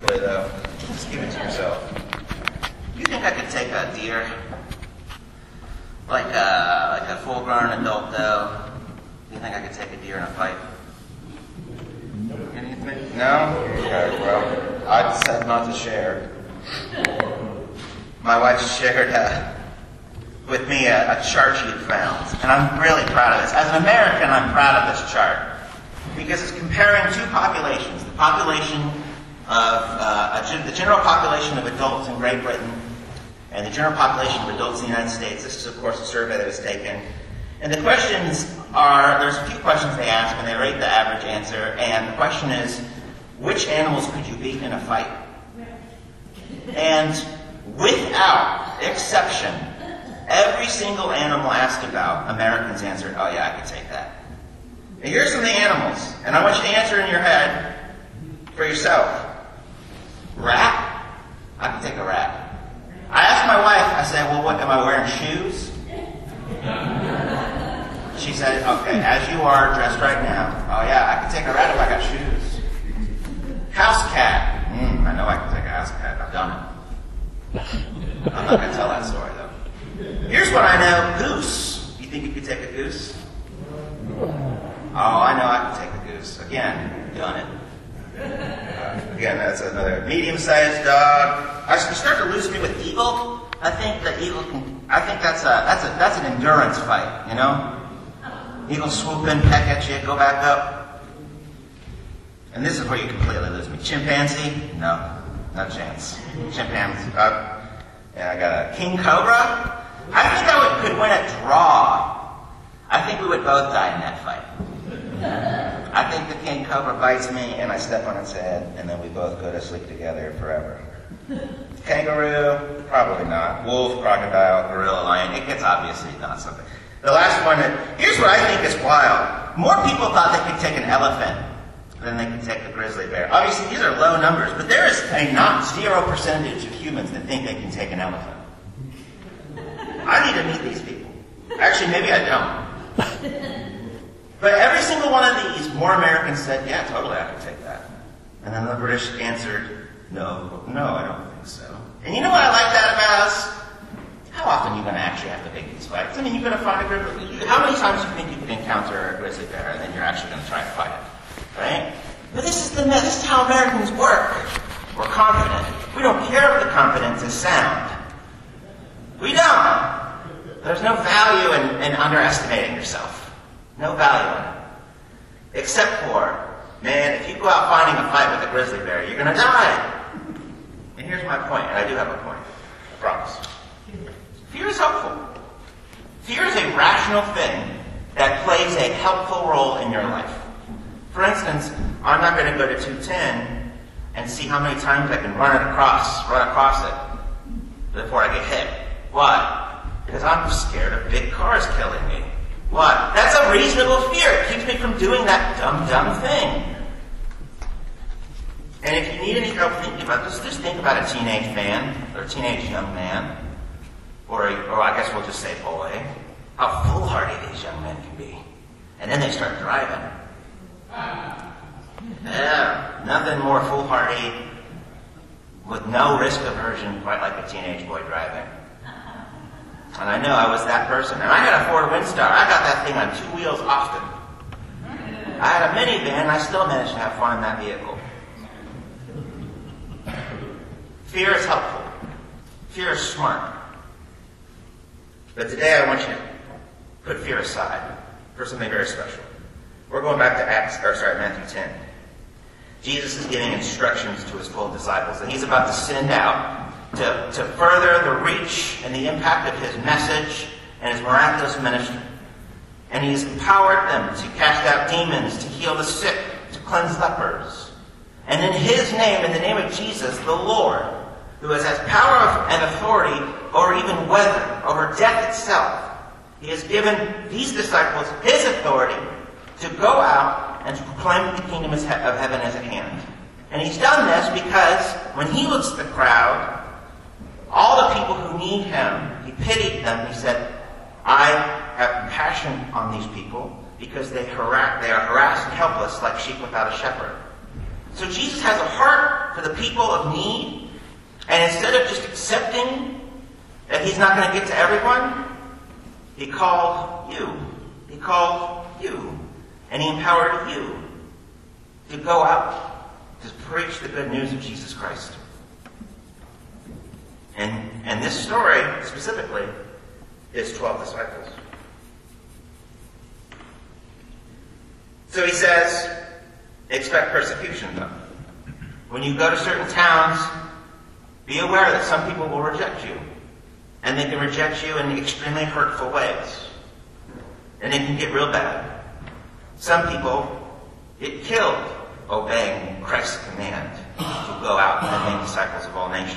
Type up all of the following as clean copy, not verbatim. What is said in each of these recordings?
seriously, though. Just give it to yourself. You think I could take a deer? Like a full-grown adult, though? Do you think I could take a deer in a fight? Anything? No? Okay, well, I decided not to share. My wife shared with me a chart she had found, and I'm really proud of this. As an American, I'm proud of this chart because it's comparing two populations: the population of the general population of adults in Great Britain and the general population of adults in the United States. This is, of course, a survey that was taken. And the questions are, there's a few questions they ask, and they rate the average answer. And the question is, which animals could you beat in a fight? And without exception, every single animal asked about, Americans answered, oh yeah, I could take that. Now here's some of the animals, and I want you to answer in your head for yourself. Rat? I could take a rat. I asked my wife, I said, well, what, am I wearing shoes? She said, okay, as you are dressed right now. Oh yeah, I could take a rat if I got shoes. House cat. I know I can take a house cat. I've done it. I'm not going to tell that story, though. Here's what I know. Goose. You think you could take a goose? Oh, I know I can take a goose. Again, done it. Again, that's another medium-sized dog. You start to lose me with eagle. I think the eagle can. I think that's an endurance fight. You know, eagle swoop in, peck at you, go back up. And this is where you completely lose me. Chimpanzee? No chance. Chimpanzee. Yeah, I got a king cobra. I think I could win a draw. I think we would both die in that fight. I think the king cobra bites me and I step on its head and then we both go to sleep together forever. Kangaroo? Probably not. Wolf, crocodile, gorilla, lion. It gets obviously not something. The last one, here's what I think is wild. More people thought they could take an elephant than they could take a grizzly bear. Obviously these are low numbers, but there is a not zero percentage of humans that think they can take an elephant. I need to meet these people. Actually, maybe I don't. But every single one of these, more Americans said, yeah, totally, I can take that. And then the British answered, no, I don't think so. And you know what I like that about us? How often are you going to actually have to make these fights? I mean, you're going to find a grizzly. How many times do you think you could encounter a grizzly bear and then you're actually going to try to fight it? Right? But this is how Americans work. We're confident. We don't care if the confidence is sound. We don't. There's no value in underestimating yourself. No value in it. Except for, man, if you go out finding a fight with a grizzly bear, you're going to die. And here's my point, and I do have a point. I promise. Fear is helpful. Fear is a rational thing that plays a helpful role in your life. For instance, I'm not going to go to 210 and see how many times I can run across it before I get hit. Why? Because I'm scared of big cars killing me. Why? That's a reasonable fear. It keeps me from doing that dumb thing. And if you need any help thinking about this, just think about a teenage man, or a teenage young man, or I guess we'll just say boy, how foolhardy these young men can be. And then they start driving. Yeah, nothing more foolhardy with no risk aversion quite like a teenage boy driving. And I know I was that person. And I had a Ford Windstar. I got that thing on 2 wheels often. I had a minivan and I still managed to have fun in that vehicle. Fear is helpful. Fear is smart. But today I want you to put fear aside for something very special. We're going back to Matthew 10. Jesus is giving instructions to his 12 disciples, and he's about to send out to further the reach and the impact of his message and his miraculous ministry. And he's empowered them to cast out demons, to heal the sick, to cleanse lepers. And in his name, in the name of Jesus, the Lord, who has power and authority over even weather, over death itself, he has given these disciples his authority to go out and to proclaim that the kingdom of heaven is at hand. And he's done this because when he looks at the crowd, all the people who need him, he pitied them. He said, I have compassion on these people because they are harassed and helpless like sheep without a shepherd. So Jesus has a heart for the people of need, and instead of just accepting that he's not going to get to everyone, he called you. He called you. And he empowered you to go out to preach the good news of Jesus Christ. And this story, specifically, is 12 disciples. So he says, expect persecution, though. When you go to certain towns, be aware that some people will reject you. And they can reject you in extremely hurtful ways. And it can get real bad. Some people get killed obeying Christ's command to go out and make disciples of all nations.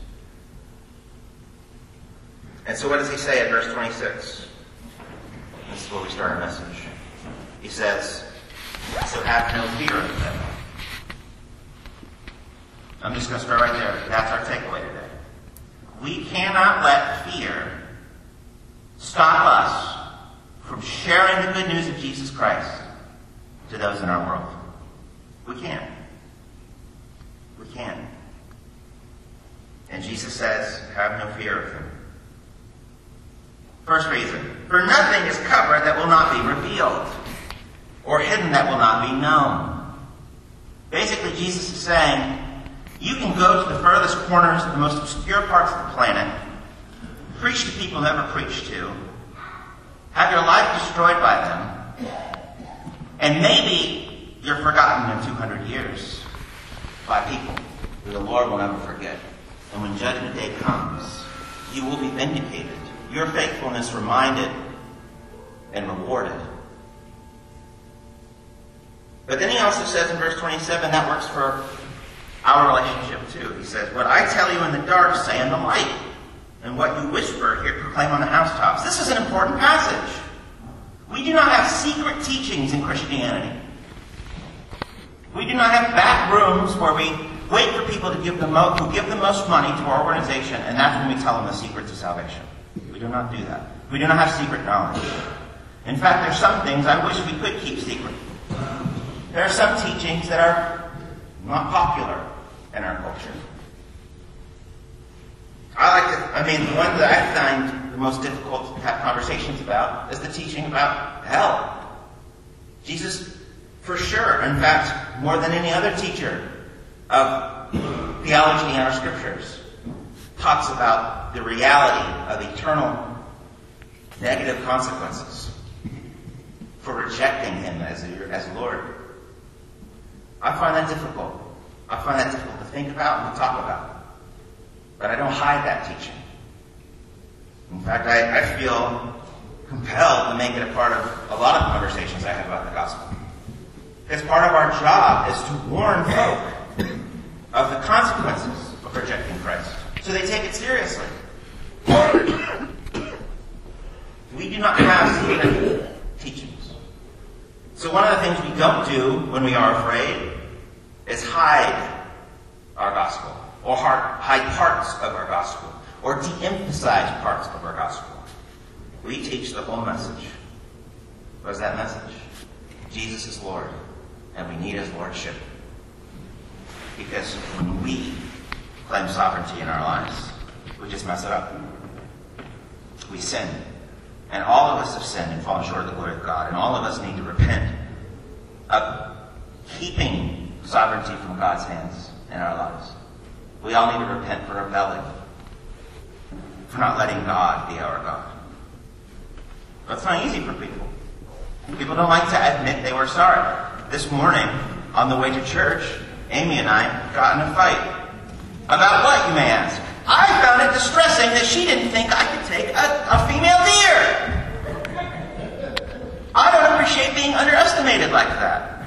And so what does he say in verse 26? This is where we start our message. He says, so have no fear of them. I'm just going to start right there. That's our takeaway today. We cannot let fear stop us from sharing the good news of Jesus Christ to those in our world. We can't. We can't. And Jesus says, have no fear of them. First reason, for nothing is covered that will not be revealed, or hidden that will not be known. Basically, Jesus is saying, you can go to the furthest corners, the most obscure parts of the planet, preach to people never preached to, have your life destroyed by them, and maybe you're forgotten in 200 years by people who the Lord will never forget. And when Judgment Day comes, you will be vindicated. Your faithfulness reminded and rewarded. But then he also says in verse 27, that works for our relationship too. He says, what I tell you in the dark, say in the light. And what you whisper, here proclaim on the housetops. This is an important passage. We do not have secret teachings in Christianity. We do not have back rooms where we wait for people to give the most money to our organization, and that's when we tell them the secret to salvation. We do not do that. We do not have secret knowledge. In fact, there's some things I wish we could keep secret. There are some teachings that are not popular in our culture. The one that I find the most difficult to have conversations about is the teaching about hell. Jesus, for sure, in fact, more than any other teacher of theology in our scriptures, talks about the reality of eternal negative consequences for rejecting him as Lord. I find that difficult. I find that difficult to think about and to talk about. But I don't hide that teaching. In fact, I feel compelled to make it a part of a lot of conversations I have about the gospel. Because part of our job is to warn folk of the consequences of rejecting Christ, so they take it seriously. We do not have secret teachings. So one of the things we don't do when we are afraid is hide our gospel, or hide parts of our gospel, or de-emphasize parts of our gospel. We teach the whole message. What is that message? Jesus is Lord, and we need his lordship. Because when we claim sovereignty in our lives, we just mess it up. We sin. And all of us have sinned and fallen short of the glory of God. And all of us need to repent of keeping sovereignty from God's hands in our lives. We all need to repent for rebelling, for not letting God be our God. But it's not easy for people. People don't like to admit they were sorry. This morning, on the way to church, Amy and I got in a fight. About what, you may ask? I found it distressing that she didn't think I could take a female deer. I don't appreciate being underestimated like that.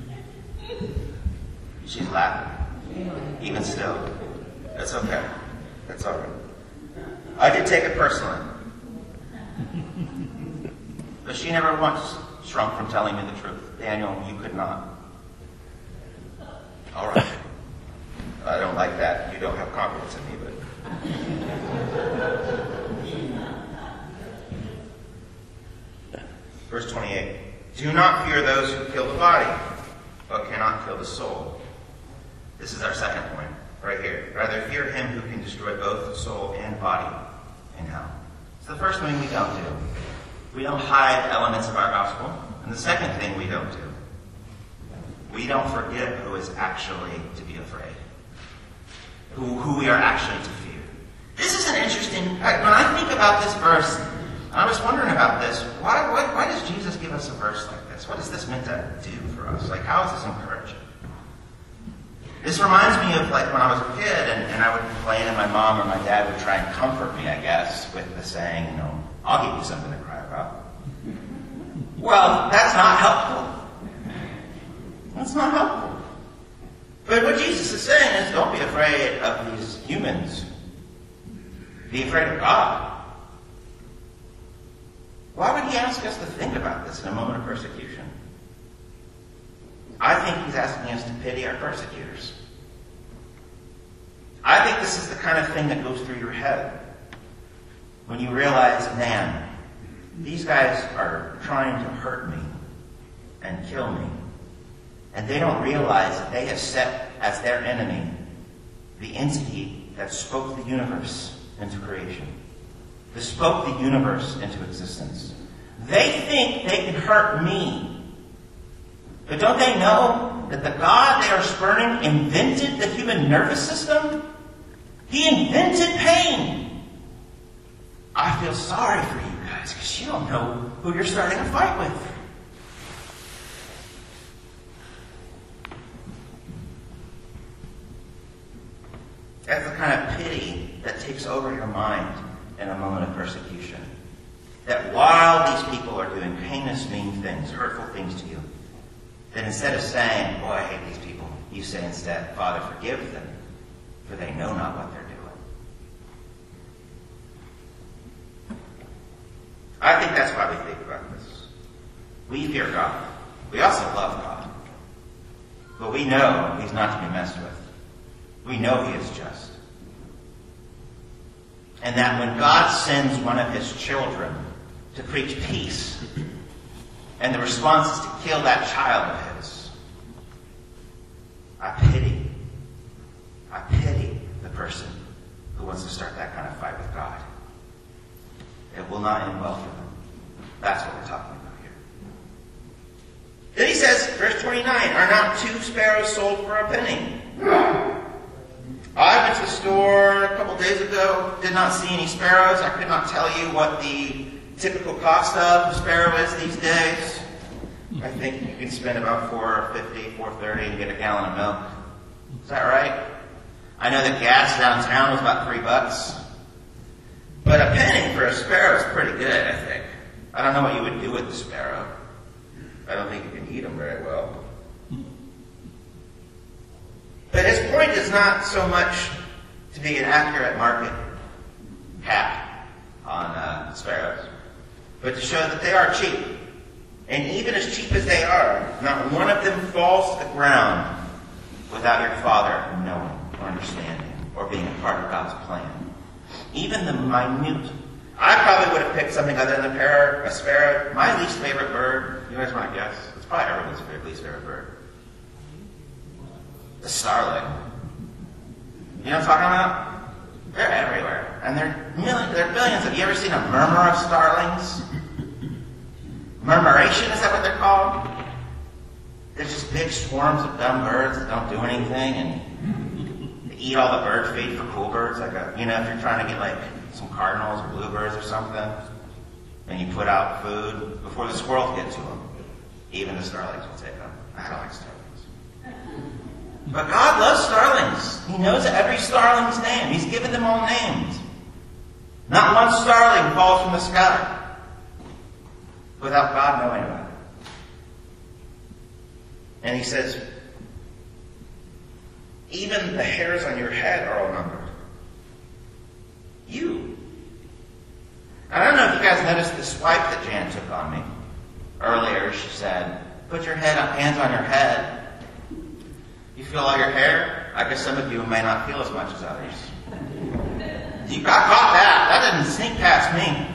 She's laughing. Even still. That's okay. That's all right. I did take it personally. But she never once shrunk from telling me the truth. Daniel, you could not. All right. I don't like that. You don't have confidence in me, but... Verse 28. Do not fear those who kill the body, but cannot kill the soul. This is our second point, right here. Rather fear him who can destroy both soul and body in hell. It's the first thing we don't do. We don't hide elements of our gospel. And the second thing we don't do, we don't forget who is actually to be afraid. Who we are actually to fear. This is an interesting, when I think about this verse, I was wondering about this, why does Jesus give us a verse like this? What is this meant to do for us? Like, how is this encouraging? This reminds me of like when I was a kid and I would complain and my mom or my dad would try and comfort me, I guess, with the saying, I'll give you something to cry about. Well, that's not helpful. That's not helpful. But what Jesus is saying is, don't be afraid of these humans. Be afraid of God. Why would he ask us to think about this in a moment of persecution? I think he's asking us to pity our persecutors. I think this is the kind of thing that goes through your head when you realize, man, these guys are trying to hurt me and kill me. And they don't realize that they have set as their enemy the entity that spoke the universe into creation, that spoke the universe into existence. They think they can hurt me. But don't they know that the God they are spurning invented the human nervous system? He invented pain. I feel sorry for you guys because you don't know who you're starting a fight with. That's the kind of pity that takes over your mind in a moment of persecution. That while these people are doing heinous, mean things, hurtful things to you, that instead of saying, boy, I hate these people, you say instead, Father, forgive them, for they know not what they're doing. I think that's why we think about this. We fear God. We also love God. But we know he's not to be messed with. We know he is just. And that when God sends one of his children to preach peace, and the response is to kill that child of his, I pity the person who wants to start that kind of fight with God. It will not end well for them. That's what we're talking about here. Then he says, verse 29, are not 2 sparrows sold for a penny? I went to the store a couple days ago, did not see any sparrows. I could not tell you what the typical cost of a sparrow is these days. I think you can spend about $4.50, $4.30 and get a gallon of milk. Is that right? I know that gas downtown was about $3. But a penny for a sparrow is pretty good, I think. I don't know what you would do with the sparrow. I don't think you can eat them very well. But his point is not so much to be an accurate market cap on sparrows, but to show that they are cheap. And even as cheap as they are, not one of them falls to the ground without your Father knowing or understanding or being a part of God's plan. Even the minute. I probably would have picked something other than a sparrow. My least favorite bird, you guys want to guess? It's probably everyone's least favorite bird. The starling. You know what I'm talking about? They're everywhere. And there are billions. Have you ever seen a murmur of starlings? Murmuration, is that what they're called? There's just big swarms of dumb birds that don't do anything and they eat all the bird feed for cool birds. Like if you're trying to get like some cardinals or bluebirds or something, and you put out food before the squirrels get to them. Even the starlings will take them. I don't like starlings. But God loves starlings. He knows every starling's name. He's given them all names. Not one starling falls from the sky without God knowing about it. And he says, even the hairs on your head are all numbered. You. I don't know if you guys noticed the swipe that Jan took on me. Earlier she said, put your hands on your head. You feel all your hair? I guess some of you may not feel as much as others. I caught that. That didn't sneak past me.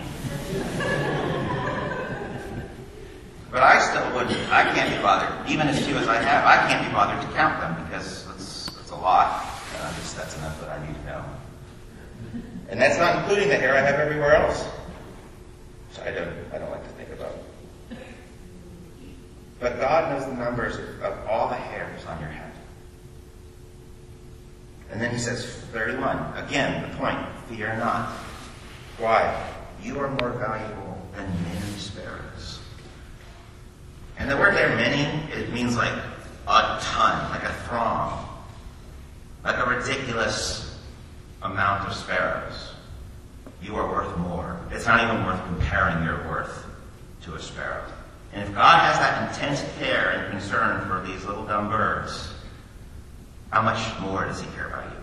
But I still wouldn't. I can't be bothered. Even as few as I have, I can't be bothered to count them because it's a lot, and that's enough that I need to know. And that's not including the hair I have everywhere else. So I don't like to think about it. But God knows the numbers of all the hairs on your head. And then he says, 31, again, the point, fear not. Why? You are more valuable than many sparrows. And the word there, many, it means like a ton, like a throng, like a ridiculous amount of sparrows. You are worth more. It's not even worth comparing your worth to a sparrow. And if God has that intense care and concern for these little dumb birds, how much more does he care about you?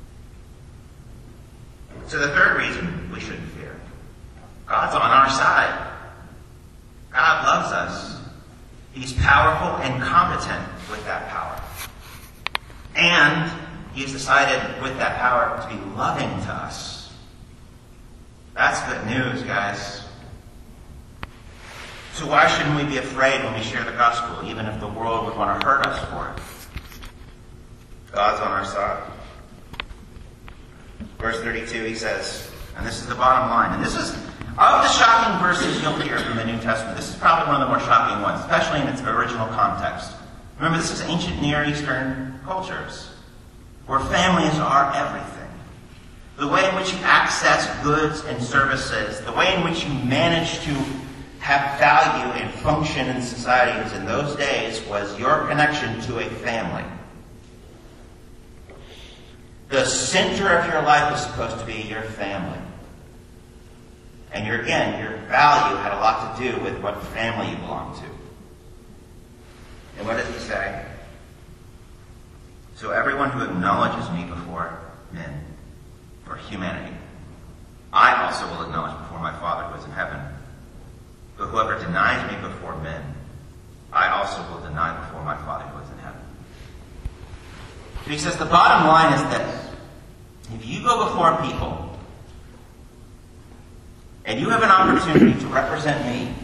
So the third reason we shouldn't fear. God's on our side. God loves us. He's powerful and competent with that power. And he's decided with that power to be loving to us. That's good news, guys. So why shouldn't we be afraid when we share the gospel, even if the world would want to hurt us for it? God's on our side. Verse 32, he says, and this is the bottom line, and this is, of the shocking verses you'll hear from the New Testament, this is probably one of the more shocking ones, especially in its original context. Remember, this is ancient Near Eastern cultures, where families are everything. The way in which you access goods and services, the way in which you manage to have value and function in societies in those days was your connection to a family. The center of your life is supposed to be your family. And your value had a lot to do with what family you belong to. And what does he say? So everyone who acknowledges me before men, or humanity, I also will acknowledge before my Father who is in heaven. But whoever denies me before men, I also will deny before my Father who is in heaven. So he says the bottom line is this. If you go before people and you have an opportunity to represent me,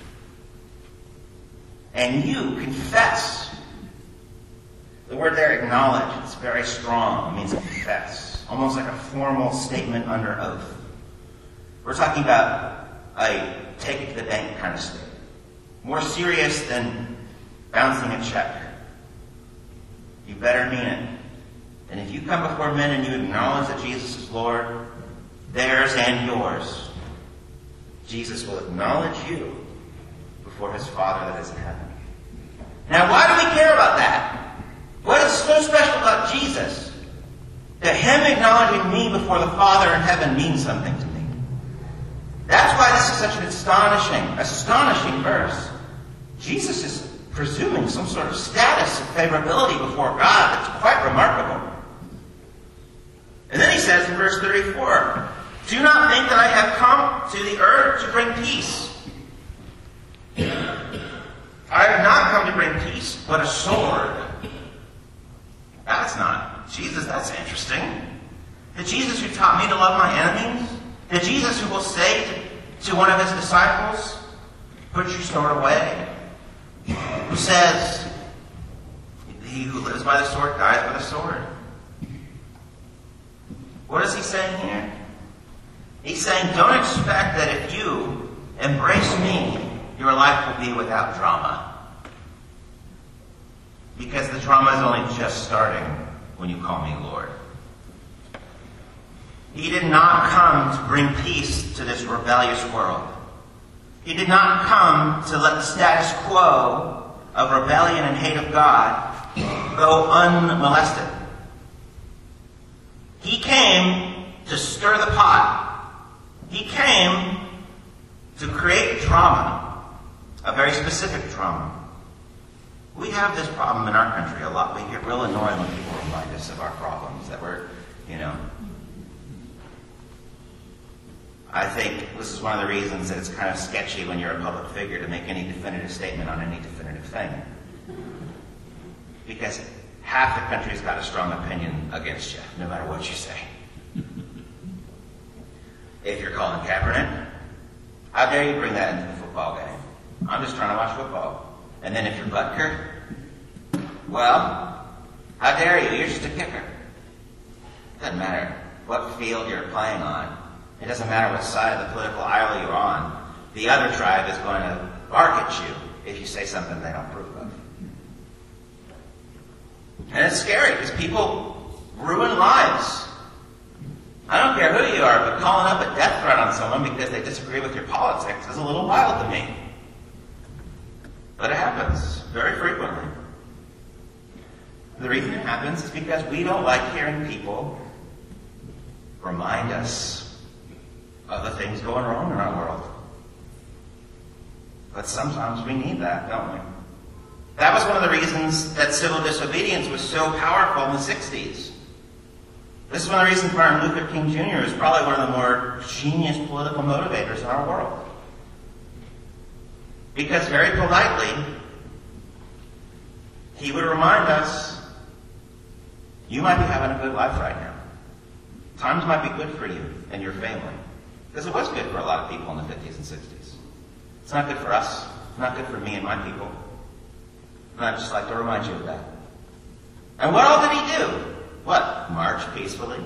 and you confess, the word there, acknowledge, it's very strong. It means confess, almost like a formal statement under oath. We're talking about a take it to the bank kind of statement. More serious than bouncing a check. You better mean it. And if you come before men and you acknowledge that Jesus is Lord, theirs and yours, Jesus will acknowledge you before his Father that is in heaven. Now, why do we care about that? What is so special about Jesus that him acknowledging me before the Father in heaven means something to me? That's why this is such an astonishing verse. Jesus is presuming some sort of status of favorability before God that's quite remarkable. And then he says in verse 34, do not think that I have come to the earth to bring peace. I have not come to bring peace, but a sword. That's not Jesus. That's interesting. The Jesus who taught me to love my enemies, the Jesus who will say to one of his disciples, put your sword away, who says, he who lives by the sword dies by the sword. What is he saying here? He's saying, don't expect that if you embrace me, your life will be without drama. Because the drama is only just starting when you call me Lord. He did not come to bring peace to this rebellious world. He did not come to let the status quo of rebellion and hate of God go unmolested. He came to stir the pot. He came to create drama, a very specific drama. We have this problem in our country a lot. We get real annoyed when people remind us of our problems, that we're, I think this is one of the reasons that it's kind of sketchy when you're a public figure to make any definitive statement on any definitive thing. Because half the country's got a strong opinion against you, no matter what you say. If you're Colin Kaepernick, how dare you bring that into the football game? I'm just trying to watch football. And then if you're Butker, well, how How dare you? You're just a kicker. It doesn't matter what field you're playing on. It doesn't matter what side of the political aisle you're on. The other tribe is going to bark at you if you say something they don't approve of. And it's scary because people ruin lives. I don't care who you are, but calling up a death threat on someone because they disagree with your politics is a little wild to me. But it happens very frequently. The reason it happens is because we don't like hearing people remind us of the things going wrong in our world. But sometimes we need that, don't we? That was one of the reasons that civil disobedience was so powerful in the 60s. This is one of the reasons Martin Luther King Jr. is probably one of the more genius political motivators in our world. Because very politely, he would remind us, you might be having a good life right now. Times might be good for you and your family. Because it was good for a lot of people in the 50s and 60s. It's not good for us. It's not good for me and my people. And I'd just like to remind you of that. And what all did he do? What? March peacefully?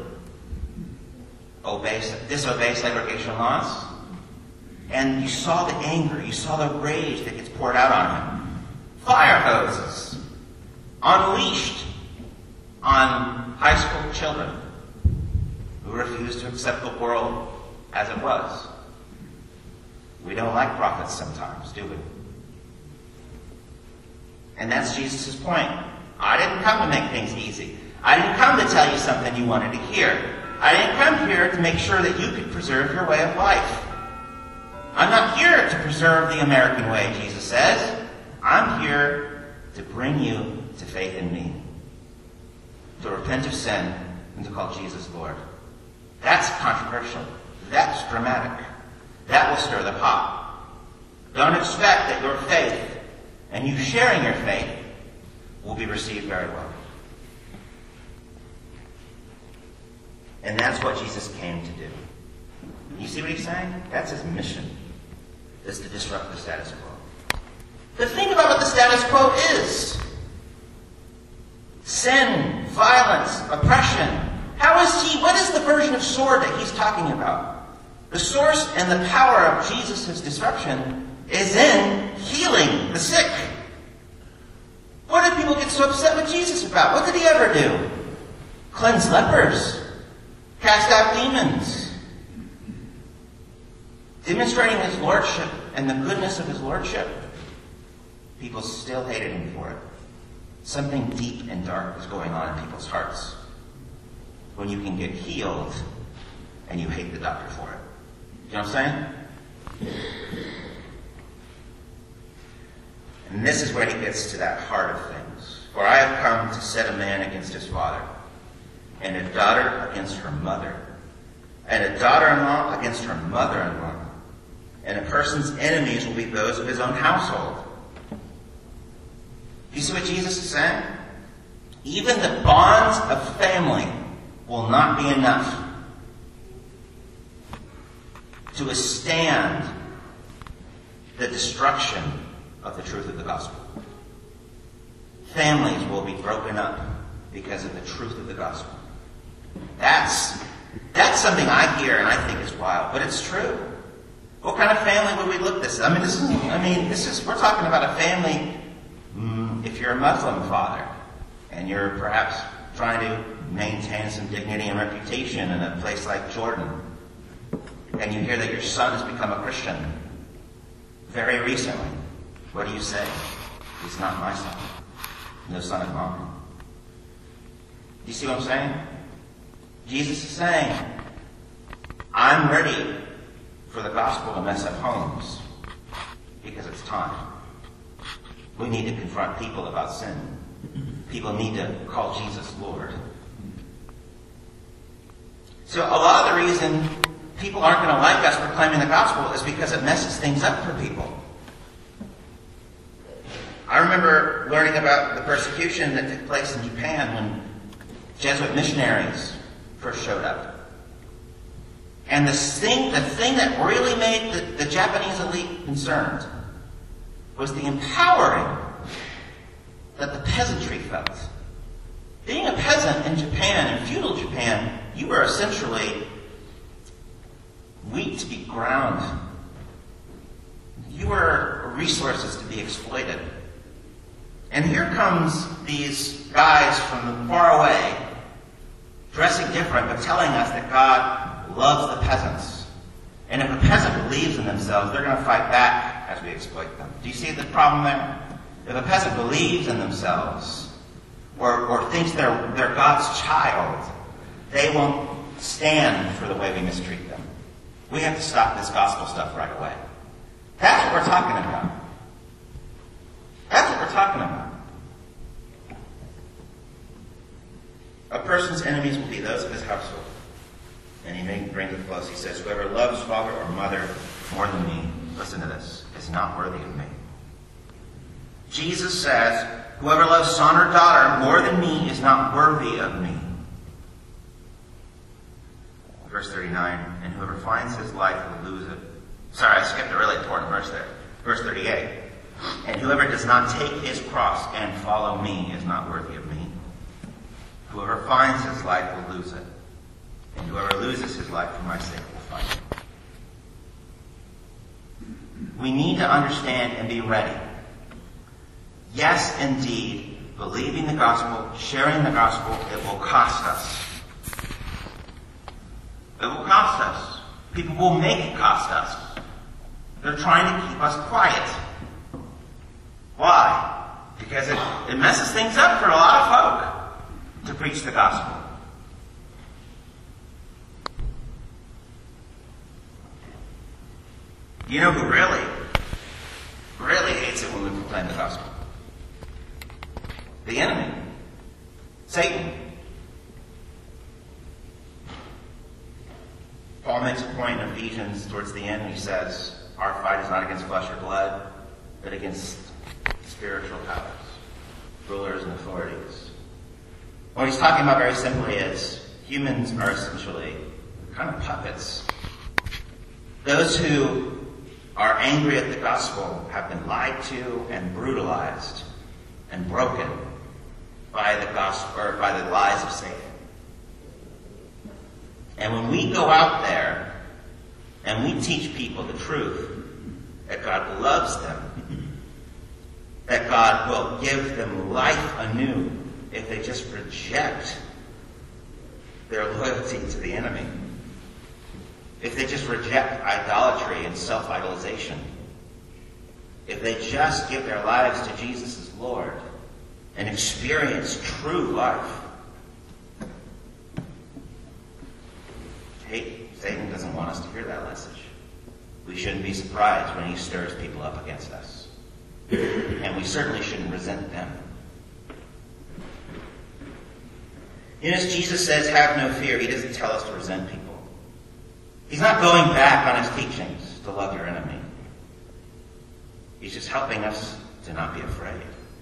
Disobey segregation laws? And you saw the anger, you saw the rage that gets poured out on him. Fire hoses unleashed on high school children who refused to accept the world as it was. We don't like prophets sometimes, do we? And that's Jesus' point. I didn't come to make things easy. I didn't come to tell you something you wanted to hear. I didn't come here to make sure that you could preserve your way of life. I'm not here to preserve the American way, Jesus says. I'm here to bring you to faith in me, to repent of sin, and to call Jesus Lord. That's controversial. That's dramatic. That will stir the pot. Don't expect that your faith and you sharing your faith will be received very well. And that's what Jesus came to do. You see what he's saying? That's his mission, is to disrupt the status quo. But think about what the status quo is. Sin, violence, oppression. What is the version of sword that he's talking about? The source and the power of Jesus' disruption is in healing the sick. What did people get so upset with Jesus about? What did he ever do? Cleanse lepers. Cast out demons. Demonstrating his lordship and the goodness of his lordship. People still hated him for it. Something deep and dark was going on in people's hearts when you can get healed and you hate the doctor for it. You know what I'm saying? And this is where he gets to that heart of things. For I have come to set a man against his father, and a daughter against her mother, and a daughter-in-law against her mother-in-law, and a person's enemies will be those of his own household. Do you see what Jesus is saying? Even the bonds of family will not be enough to withstand the destruction of the truth of the gospel. Families will be broken up because of the truth of the gospel. That's something I hear and I think is wild, but it's true. What kind of family would we look this? We're talking about a family. If you're a Muslim father and you're perhaps trying to maintain some dignity and reputation in a place like Jordan, and you hear that your son has become a Christian very recently, what do you say? He's not my son. No son of mine. You see what I'm saying? Jesus is saying, I'm ready for the gospel to mess up homes because it's time. We need to confront people about sin. People need to call Jesus Lord. So a lot of the reason people aren't going to like us proclaiming the gospel is because it messes things up for people. I remember learning about the persecution that took place in Japan when Jesuit missionaries first showed up. And the thing that really made the Japanese elite concerned was the empowering that the peasantry felt Being a peasant in Japan, in feudal Japan, you were essentially wheat to be ground. You were resources to be exploited. And here comes these guys from far away, dressing different, but telling us that God loves the peasants. And if a peasant believes in themselves, they're going to fight back as we exploit them. Do you see the problem there? If a peasant believes in themselves, or thinks they're God's child, they won't stand for the way we mistreat them. We have to stop this gospel stuff right away. That's what we're talking about. That's what we're talking about. A person's enemies will be those of his household. And he brings it close. He says, whoever loves father or mother more than me, listen to this, is not worthy of me. Jesus says, whoever loves son or daughter more than me is not worthy of me. Verse 39, and whoever finds his life will lose it. Sorry, I skipped a really important verse there. Verse 38, and whoever does not take his cross and follow me is not worthy of me. Whoever finds his life will lose it, and whoever loses his life for my sake will find it. We need to understand and be ready. Yes, indeed, believing the gospel, sharing the gospel, it will cost us. It will cost us. People will make it cost us. They're trying to keep us quiet. Why? Because it messes things up for a lot of folk to preach the gospel. You know who really hates it when we proclaim the gospel? The enemy. Satan. Paul makes a point in Ephesians towards the end. He says, our fight is not against flesh or blood, but against spiritual powers, rulers and authorities. What he's talking about very simply is humans are essentially kind of puppets. Those who are angry at the gospel have been lied to and brutalized and broken by the gospel, or by the lies of Satan. And when we go out there and we teach people the truth, that God loves them, that God will give them life anew if they just reject their loyalty to the enemy, if they just reject idolatry and self-idolization, if they just give their lives to Jesus as Lord and experience true life. Satan doesn't want us to hear that message. We shouldn't be surprised when he stirs people up against us. And we certainly shouldn't resent them. And as Jesus says, have no fear, he doesn't tell us to resent people. He's not going back on his teachings to love your enemy. He's just helping us to not be afraid.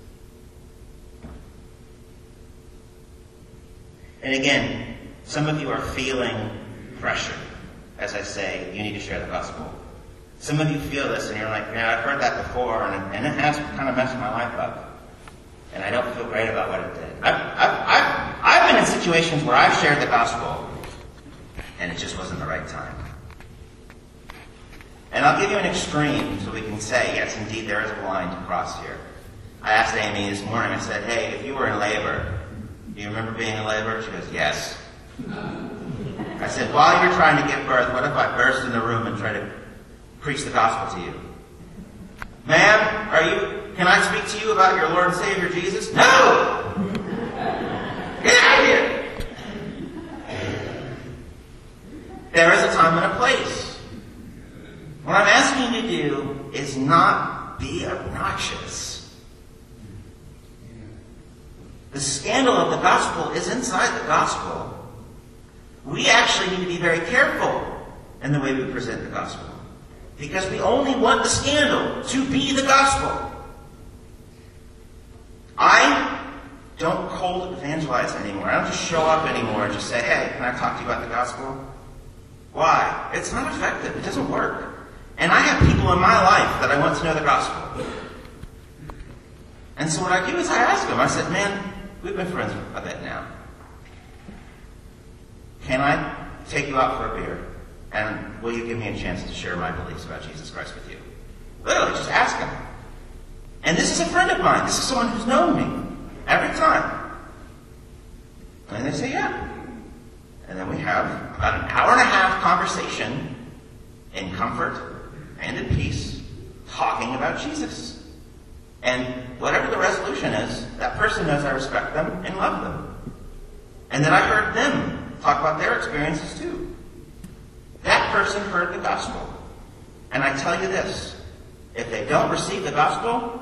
And again, some of you are feeling pressure as I say, you need to share the gospel. Some of you feel this and you're like, yeah, I've heard that before and it has kind of messed my life up. And I don't feel great about what it did. I've been in situations where I've shared the gospel and it just wasn't the right time. And I'll give you an extreme so we can say, yes, indeed, there is a line to cross here. I asked Amy this morning, I said, hey, if you were in labor, do you remember being in labor? She goes, yes. I said, while you're trying to give birth, what if I burst in the room and try to preach the gospel to you? Ma'am, can I speak to you about your Lord and Savior Jesus? No! Get out of here! There is a time and a place. What I'm asking you to do is not be obnoxious. The scandal of the gospel is inside the gospel. We actually need to be very careful in the way we present the gospel. Because we only want the scandal to be the gospel. I don't cold evangelize anymore. I don't just show up anymore and just say, hey, can I talk to you about the gospel? Why? It's not effective. It doesn't work. And I have people in my life that I want to know the gospel. And so what I do is I ask them. I said, man, we've been friends a bit now. Can I take you out for a beer? And will you give me a chance to share my beliefs about Jesus Christ with you? Literally, just ask him. And this is a friend of mine. This is someone who's known me every time. And they say, yeah. And then we have about an hour and a half conversation in comfort and in peace, talking about Jesus. And whatever the resolution is, that person knows I respect them and love them. And then I heard them talk about their experiences too. That person heard the gospel. And I tell you this, if they don't receive the gospel,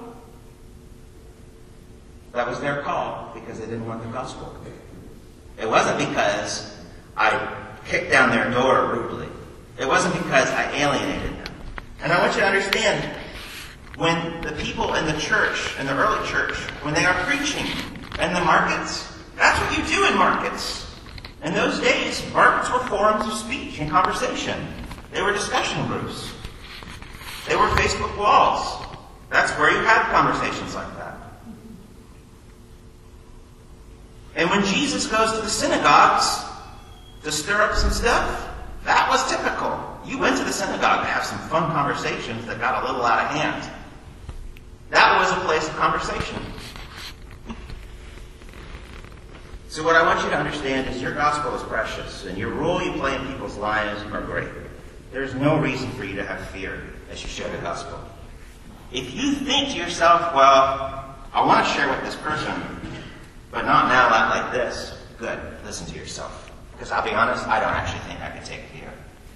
that was their call because they didn't want the gospel. It wasn't because I kicked down their door rudely. It wasn't because I alienated them. And I want you to understand, when the people in the church, in the early church, when they are preaching in the markets, that's what you do in markets. In those days, markets were forums of speech and conversation. They were discussion groups. They were Facebook walls. That's where you had conversations like that. And when Jesus goes to the synagogues to stir up some stuff, that was typical. You went to the synagogue to have some fun conversations that got a little out of hand. That was a place of conversation. So what I want you to understand is your gospel is precious, and your role you play in people's lives are great. There's no reason for you to have fear as you share the gospel. If you think to yourself, well, I want to share with this person, but not now, not like this, good, listen to yourself. Because I'll be honest, I don't actually think I can take fear.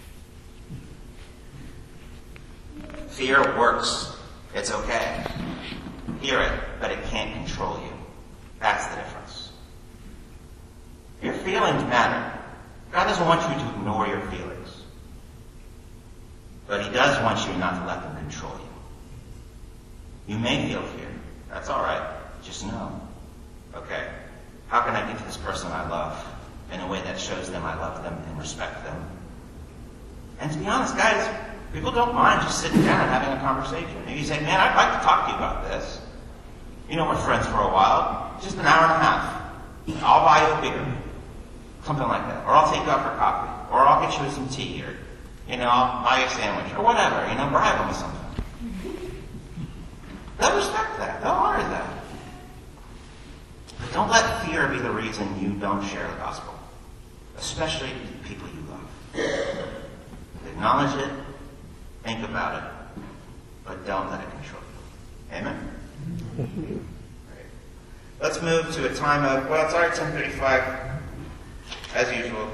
Fear works. It's okay. Hear it, but it can't control you. That's the difference. Your feelings matter. God doesn't want you to ignore your feelings. But he does want you not to let them control you. You may feel fear. That's all right. Just know. Okay, how can I get to this person I love in a way that shows them I love them and respect them? And to be honest, guys, people don't mind just sitting down and having a conversation. Maybe you say, man, I'd like to talk to you about this. You know, we're friends for a while. Just an hour and a half. I'll buy you a beer. Something like that. Or I'll take you out for coffee. Or I'll get you some tea. Or, I'll buy you a sandwich. Or whatever. Bribe them with something. They'll respect that. They'll honor that. But don't let fear be the reason you don't share the gospel. Especially the people you love. Acknowledge it. Think about it. But don't let it control you. Amen? Right. Let's move to a time of, it's already 10:35. As usual.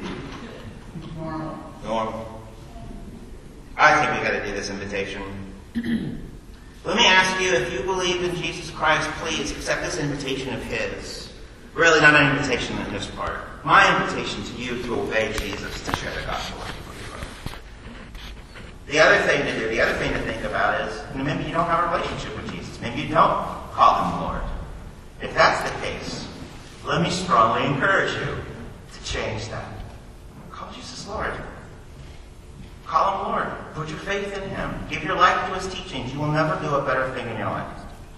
Normal. I think we got to do this invitation. Let me ask you, if you believe in Jesus Christ, please accept this invitation of his. Really not an invitation in this part. My invitation to you to obey Jesus, to share the gospel with people. The other thing to do, the other thing to think about is, maybe you don't have a relationship with Jesus. Maybe you don't call him Lord. If that's the case, let me strongly encourage you to change that. Call Jesus Lord. Call him Lord. Put your faith in him. Give your life to his teachings. You will never do a better thing in your life.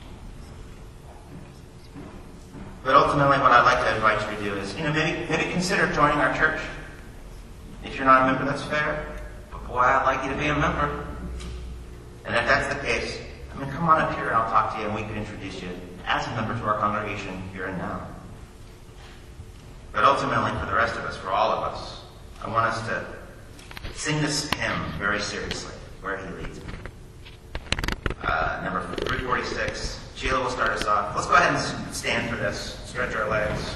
But ultimately, what I'd like to invite you to do is, maybe consider joining our church. If you're not a member, that's fair. But boy, I'd like you to be a member. And if that's the case, come on up here and I'll talk to you and we can introduce you as a member to our congregation here and now. But ultimately, for the rest of us, for all of us, I want us to sing this hymn very seriously, where he leads me. Number 346. Sheila will start us off. Let's go ahead and stand for this. Stretch our legs.